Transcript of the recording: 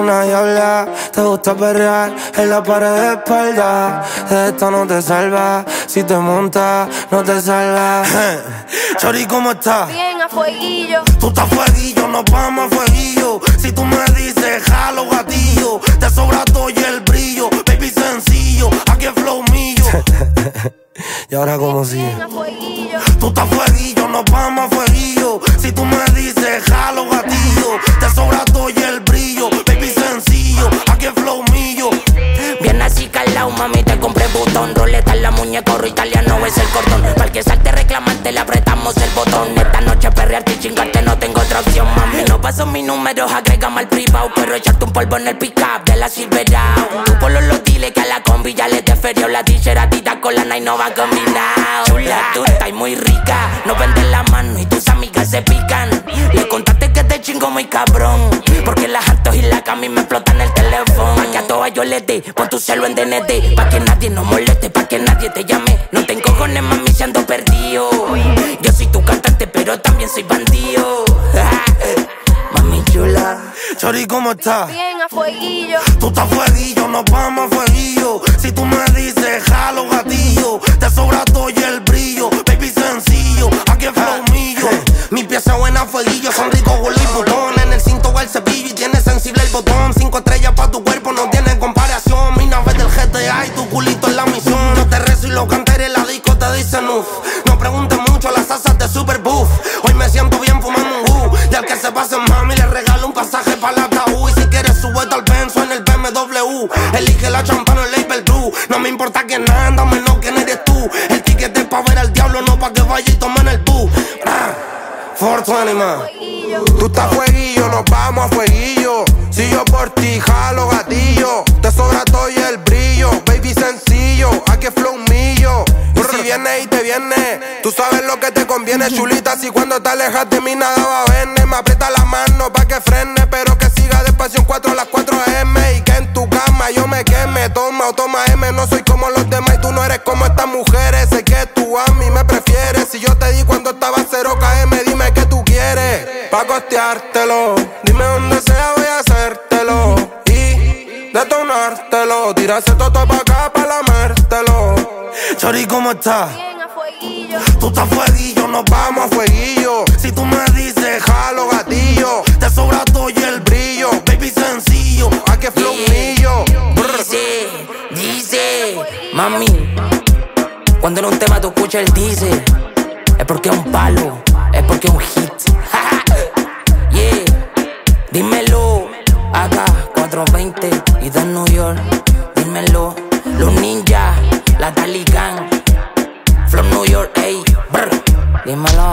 una diabla, te gusta perrear en la pared de espalda. De esto no te salvas, si te montas no te salvas. Chori, ¿cómo estás? Bien, a fueguillo. Tú estás fueguillo, nos vamos a fueguillo. Si tú me dices jalo gatillo, te sobra todo y el brillo. Baby sencillo, aquí es flow mío. Y ahora como sigue. Bien, a fueguillo. Tú estás fueguillo, nos vamos a fueguillo. Si tú me dices jalo gatillo, te sobra todo y el brillo. Baby sencillo, aquí es flow mío. Bien así calao, mami, te compré botón. Roleta en la muñeca, oro italiano es el cordón. Para el que salte reclamante le apretamos el botón. Esta noche perrearte y chingarte no tengo otra opción, mami. No paso mis números, agrégame al privado. Pero echarte un polvo en el pick-up de la Silverado. Tú por los diles que a la combi ya le te ferió. La t-shiratita con la night no va combinado. Chula, tú estás muy rica, no vendes la mano y tus amigas se pican. Le contaste que te chingo muy cabrón, porque las altos y la cami me explotan el teléfono. Pa' que a todas yo le dé, pon tu celo en DND. Pa' que nadie nos moleste, pa' que nadie te llame. No te encojones, mami, si ando perdido. Yo soy tu cantante, pero también soy bandido. Mami chula. Chori, ¿cómo estás? Bien, a fueguillo. Tú estás fueguillo, nos vamos a fueguillo. Si tú me dices jalo gatillo, te sobra todo y el brillo. Baby sencillo, aquí es flow mío. Mi pieza buena fueguillo, son ricos Louis Vuitton. En el cinto va el cepillo y tiene sensible el botón. 5 estrellas pa' tu cuerpo, no tiene comparación. Mi nave del GTA y tu culito en la misión. No te rezo y los canteres la disco te dicen uff. No preguntes mucho, las asas de super buff. Hoy me siento bien fumando un y al que se pase mami le regalo un pasaje pa' la ataúd. Y si quieres súbete al Benzo en el BMW. Elige la champana o el Label Blue. No me importa quién anda, menos quién eres tú. El ticket es pa' ver al diablo, no pa' que vaya y tomen el bus. 420 man. Tú estás fueguillo, nos vamos a fueguillo. Si yo por ti jalo gatillo, te sobra todo y el brillo. Baby sencillo, aquí es flow mío. Y si vienes y te vienes, tú sabes lo que te conviene, chulita. Si cuando te alejas de mí nada va a verme. Me aprieta la mano pa' que frene, pero que siga despacio en 4 a las 4 AM. Y que en tu cama yo me queme, toma o toma M. No soy como los demás y tú no eres como estas mujeres. Sé que tú a mí me prefieres. Si yo te di cuando estaba 0 KM, dime qué tú quieres pa' costeártelo. Dime dónde sea, voy a hacértelo y detonártelo. Tirarse todo pa' acá pa' lamértelo. Chori, ¿cómo estás? Bien, a fueguillo. Tú estás fueguillo, nos Vamos a fueguillo. Si tú me dices Jalo gatillo, te sobra todo y el brillo. Baby sencillo, aquí es flow mío. Dice, mami, cuando en un tema tú escuchas el dice, es porque es un palo, es porque es un hit. Yeah, dímelo, acá 420 y de New York. Dímelo, los ninjas, la Talican, from New York, ey, brr. Dímelo.